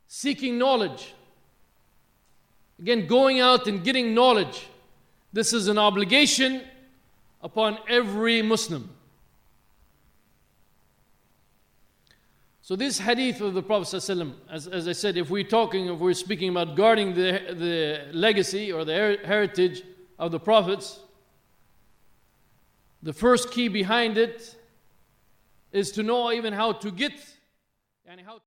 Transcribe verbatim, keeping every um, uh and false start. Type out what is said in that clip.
seeking knowledge. Again, going out and getting knowledge. This is an obligation upon every Muslim. So this hadith of the Prophet ﷺ, as, as I said, if we're talking, if we're speaking about guarding the, the legacy or the her- heritage of the Prophets, the first key behind it is to know even how to get, and how